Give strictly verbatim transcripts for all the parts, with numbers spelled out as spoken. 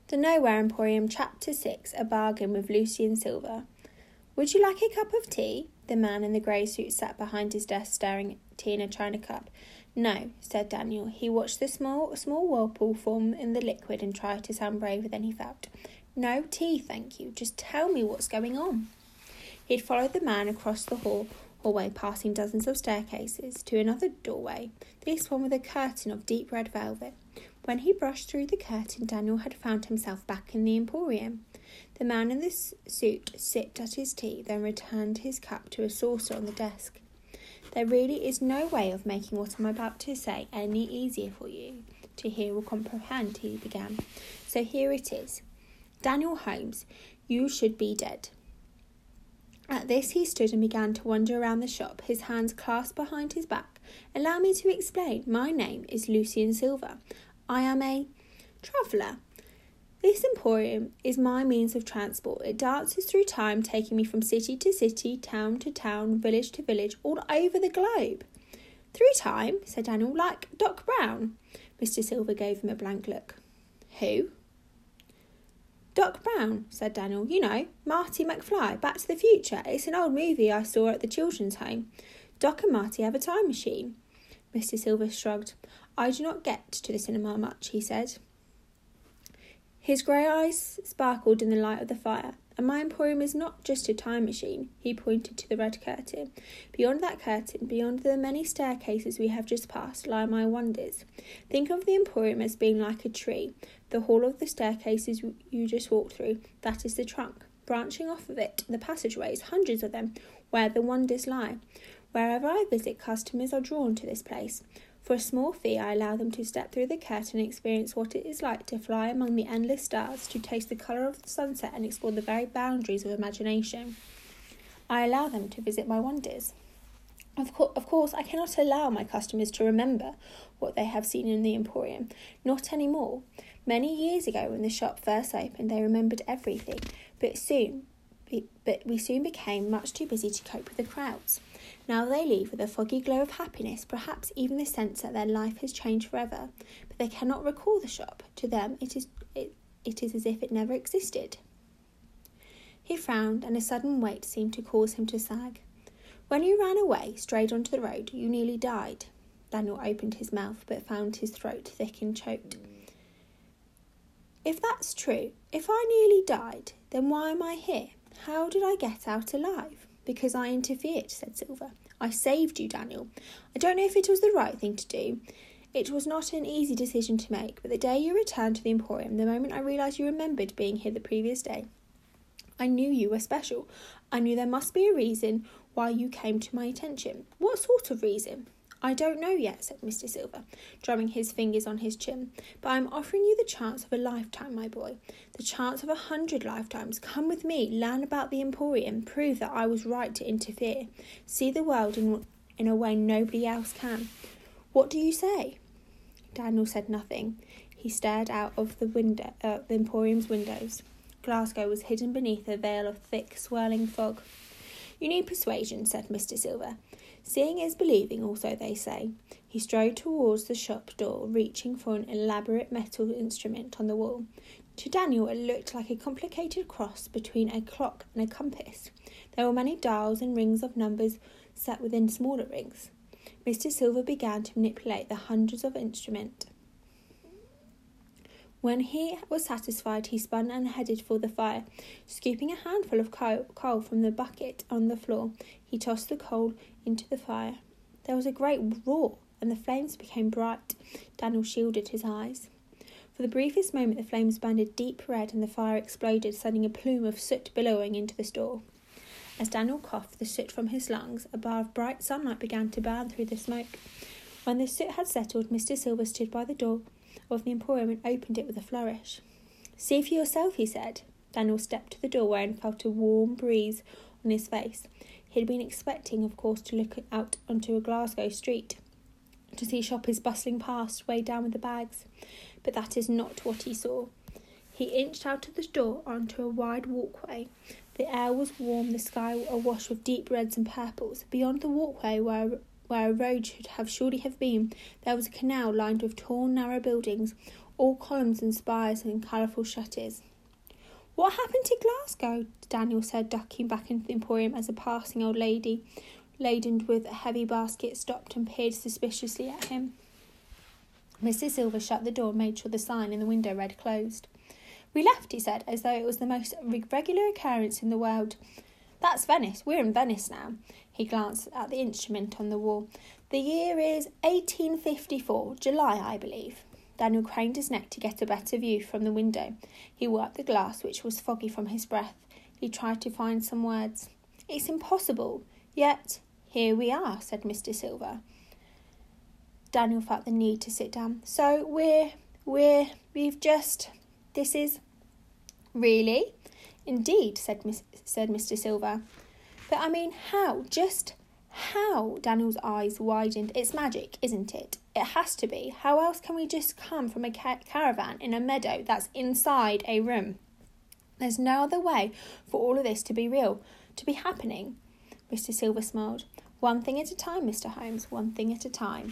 The Nowhere Emporium, Chapter six, A Bargain with Lucian Silver. Would you like a cup of tea? The man in the grey suit sat behind his desk staring at tea in a china cup. No, said Daniel. He watched the small small whirlpool form in the liquid and tried to sound braver than he felt. No tea, thank you. Just tell me what's going on. He'd followed the man across the hall, hallway, passing dozens of staircases, to another doorway, this one with a curtain of deep red velvet. When he brushed through the curtain, Daniel had found himself back in the Emporium. The man in the suit sipped at his tea, then returned his cup to a saucer on the desk. There really is no way of making what I'm about to say any easier for you to hear or comprehend, he began. So here it is. Daniel Holmes, you should be dead. At this he stood and began to wander around the shop, his hands clasped behind his back. Allow me to explain. My name is Lucian Silver. I am a traveller. This emporium is my means of transport. It dances through time, taking me from city to city, town to town, village to village, all over the globe. Through time, said Daniel, like Doc Brown. Mister Silver gave him a blank look. Who? Doc Brown, said Daniel. You know, Marty McFly, Back to the Future. It's an old movie I saw at the children's home. Doc and Marty have a time machine. Mister Silver shrugged. I do not get to the cinema much, he said. His grey eyes sparkled in the light of the fire. And my emporium is not just a time machine, he pointed to the red curtain. Beyond that curtain, beyond the many staircases we have just passed, lie my wonders. Think of the emporium as being like a tree. The hall of the staircases you just walked through, that is the trunk. Branching off of it, the passageways, hundreds of them, where the wonders lie. Wherever I visit, customers are drawn to this place. For a small fee, I allow them to step through the curtain and experience what it is like to fly among the endless stars, to taste the colour of the sunset and explore the very boundaries of imagination. I allow them to visit my wonders. Of, co- of course, I cannot allow my customers to remember what they have seen in the Emporium. Not anymore. Many years ago, when the shop first opened, they remembered everything, but soon, but we soon became much too busy to cope with the crowds. Now they leave with a foggy glow of happiness, perhaps even the sense that their life has changed forever, but they cannot recall the shop. To them, it is it, it is as if it never existed. He frowned, and a sudden weight seemed to cause him to sag. When you ran away, straight onto the road, you nearly died. Daniel opened his mouth, but found his throat thick and choked. If that's true, if I nearly died, then why am I here? How did I get out alive? Because I interfered, said Silver. I saved you, Daniel. I don't know if it was the right thing to do. It was not an easy decision to make, but the day you returned to the Emporium, the moment I realised you remembered being here the previous day, I knew you were special. I knew there must be a reason why you came to my attention. What sort of reason? I don't know yet, said Mister Silver, drumming his fingers on his chin, but I am offering you the chance of a lifetime, my boy, the chance of a hundred lifetimes. Come with me, learn about the Emporium, prove that I was right to interfere, see the world in, in a way nobody else can. What do you say? Daniel said nothing. He stared out of the window, uh, the Emporium's windows. Glasgow was hidden beneath a veil of thick, swirling fog. You need persuasion, said Mister Silver. Seeing is believing, also, they say. He strode towards the shop door, reaching for an elaborate metal instrument on the wall. To Daniel, it looked like a complicated cross between a clock and a compass. There were many dials and rings of numbers set within smaller rings. Mister Silver began to manipulate the hundreds of instruments. When he was satisfied, he spun and headed for the fire. Scooping a handful of coal, coal from the bucket on the floor, he tossed the coal into the fire. There was a great roar, and the flames became bright. Daniel shielded his eyes. For the briefest moment, the flames burned a deep red, and the fire exploded, sending a plume of soot billowing into the store. As Daniel coughed the soot from his lungs, a bar of bright sunlight began to burn through the smoke. When the soot had settled, Mister Silver stood by the door of the Emporium and opened it with a flourish. See for yourself, he said. Daniel stepped to the doorway and felt a warm breeze on his face. He had been expecting, of course, to look out onto a Glasgow street, to see shoppers bustling past, weighed down with the bags. But that is not what he saw. He inched out of the door onto a wide walkway. The air was warm, the sky awash with deep reds and purples. Beyond the walkway, where where a road should have surely have been, there was a canal lined with tall, narrow buildings, all columns and spires and colourful shutters. "What happened to Glasgow?" Daniel said, ducking back into the Emporium as a passing old lady, laden with a heavy basket, stopped and peered suspiciously at him. Mister Silver shut the door and made sure the sign in the window read closed. "We left," he said, as though it was the most regular occurrence in the world. "That's Venice. We're in Venice now." He glanced at the instrument on the wall. "The year is eighteen fifty-four, July, I believe." Daniel craned his neck to get a better view from the window. He wiped the glass, which was foggy from his breath. He tried to find some words. "It's impossible. Yet, here we are," said Mister Silver. Daniel felt the need to sit down. "So, we're, we're, we've just, this is..." "Really?" "Indeed," said, Miss, said Mister Silver. "But I mean, how? Just how?" Daniel's eyes widened. "It's magic, isn't it? It has to be. How else can we just come from a ca- caravan in a meadow that's inside a room? There's no other way for all of this to be real, to be happening." Mister Silver smiled. "One thing at a time, Mister Holmes, one thing at a time."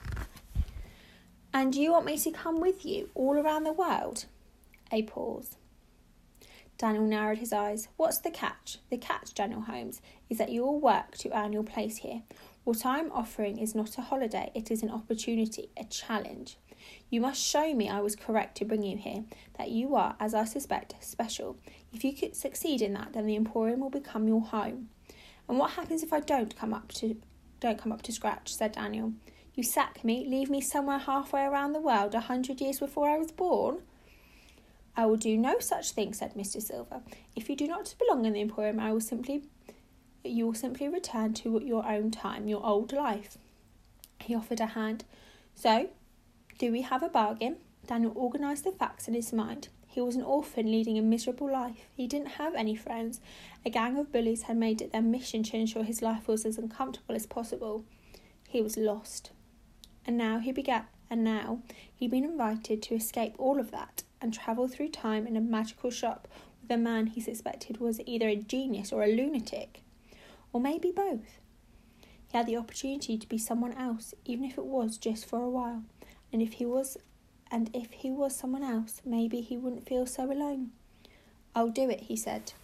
"And you want me to come with you all around the world?" A pause. Daniel narrowed his eyes. "What's the catch?" "The catch, Daniel Holmes, is that you will work to earn your place here. What I am offering is not a holiday, it is an opportunity, a challenge. You must show me I was correct to bring you here, that you are, as I suspect, special. If you could succeed in that, then the Emporium will become your home." "And what happens if I don't come up to don't come up to scratch?" said Daniel. "You sack me, leave me somewhere halfway around the world a hundred years before I was born?" "I will do no such thing," said Mister Silver. "If you do not belong in the Emporium, I will simply you will simply return to your own time, your old life." He offered a hand. "So, do we have a bargain?" Daniel organised the facts in his mind. He was an orphan leading a miserable life. He didn't have any friends. A gang of bullies had made it their mission to ensure his life was as uncomfortable as possible. He was lost. And now he began, and now he'd been invited to escape all of that and travel through time in a magical shop with a man he suspected was either a genius or a lunatic. Or maybe both. He had the opportunity to be someone else, even if it was just for a while. And if he was and if he was someone else, maybe he wouldn't feel so alone. "I'll do it," he said.